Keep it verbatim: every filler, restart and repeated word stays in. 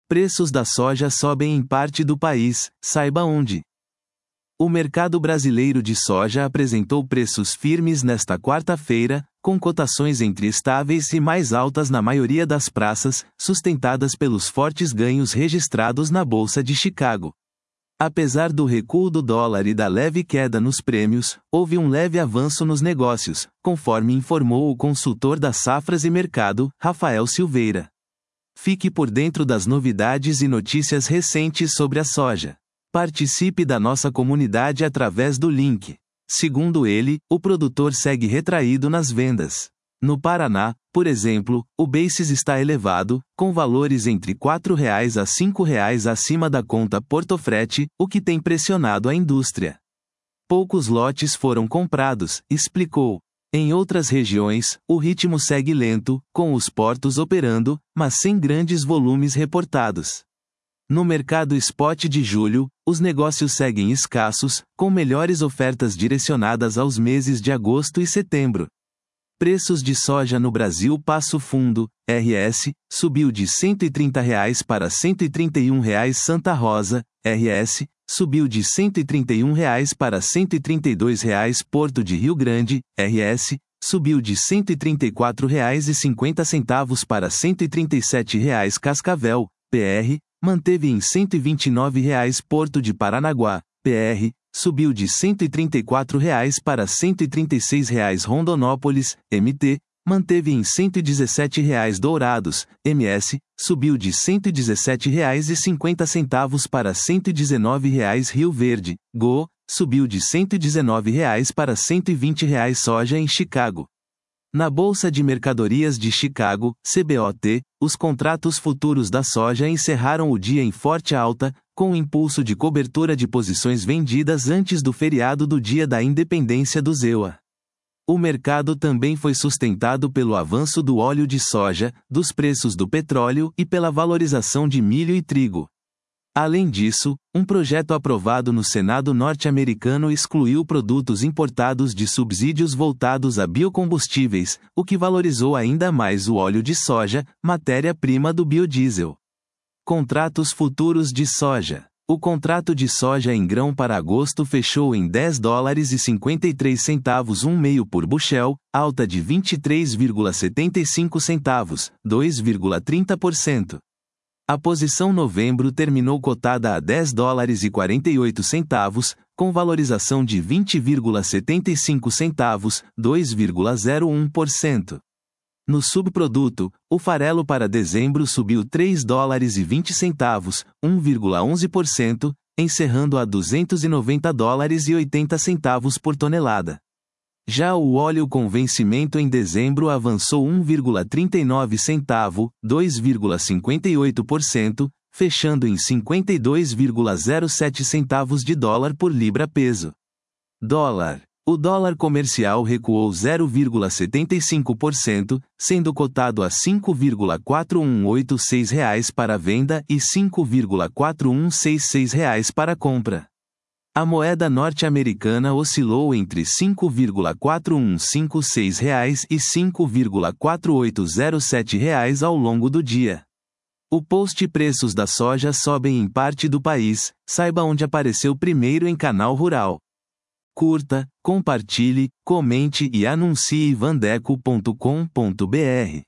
Preços da soja sobem em parte do país, saiba onde. O mercado brasileiro de soja apresentou preços firmes nesta quarta-feira, com cotações entre estáveis e mais altas na maioria das praças, sustentadas pelos fortes ganhos registrados na Bolsa de Chicago. Apesar do recuo do dólar e da leve queda nos prêmios, houve um leve avanço nos negócios, conforme informou o consultor das Safras e Mercado, Rafael Silveira. Fique por dentro das novidades e notícias recentes sobre a soja. Participe da nossa comunidade através do link. Segundo ele, o produtor segue retraído nas vendas. No Paraná, por exemplo, o basis está elevado, com valores entre quatro reais a cinco reais acima da conta Portofrete, o que tem pressionado a indústria. Poucos lotes foram comprados, explicou. Em outras regiões, o ritmo segue lento, com os portos operando, mas sem grandes volumes reportados. No mercado spot de julho, os negócios seguem escassos, com melhores ofertas direcionadas aos meses de agosto e setembro. Preços de soja no Brasil Passo Fundo, R S, subiu de cento e trinta reais para cento e trinta e um reais. Santa Rosa, R S, subiu de cento e trinta e um reais para cento e trinta e dois reais. Porto de Rio Grande, R S, subiu de cento e trinta e quatro reais e cinquenta centavos para cento e trinta e sete reais. Cascavel, P R, manteve em cento e vinte e nove reais. Porto de Paranaguá, P R, subiu de cento e trinta e quatro reais para cento e trinta e seis reais. Rondonópolis, M T, manteve em cento e dezessete reais. Dourados, M S, subiu de cento e dezessete reais e cinquenta centavos para cento e dezenove reais. Rio Verde, G O, subiu de cento e dezenove reais para cento e vinte reais. Soja em Chicago. Na Bolsa de Mercadorias de Chicago, C B O T, os contratos futuros da soja encerraram o dia em forte alta, com o impulso de cobertura de posições vendidas antes do feriado do Dia da Independência do Z E U A. O mercado também foi sustentado pelo avanço do óleo de soja, dos preços do petróleo e pela valorização de milho e trigo. Além disso, um projeto aprovado no Senado norte-americano excluiu produtos importados de subsídios voltados a biocombustíveis, o que valorizou ainda mais o óleo de soja, matéria-prima do biodiesel. Contratos futuros de soja. O contrato de soja em grão para agosto fechou em dez dólares e cinquenta e três centavos um meio por bushel, alta de vinte e três vírgula setenta e cinco centavos, dois vírgula trinta por cento. A posição novembro terminou cotada a dez dólares e quarenta e oito centavos, com valorização de vinte vírgula setenta e cinco centavos, dois vírgula zero um por cento. No subproduto, o farelo para dezembro subiu três dólares e vinte centavos, um vírgula onze por cento, encerrando a duzentos e noventa dólares e oitenta centavos por tonelada. Já o óleo com vencimento em dezembro avançou um vírgula trinta e nove centavo, dois vírgula cinquenta e oito por cento, fechando em cinquenta e dois vírgula zero sete centavos de dólar por libra-peso. Dólar. O dólar comercial recuou zero vírgula setenta e cinco por cento, sendo cotado a cinco vírgula quatro um oito seis reais para a venda e cinco vírgula quatro um seis seis reais para a compra. A moeda norte-americana oscilou entre cinco vírgula quatro um cinco seis reais e cinco vírgula quatro oito zero sete reais ao longo do dia. O post Preços da soja sobem em parte do país, saiba onde apareceu primeiro em Canal Rural. Curta, compartilhe, comente e anuncie vandeco ponto com ponto br.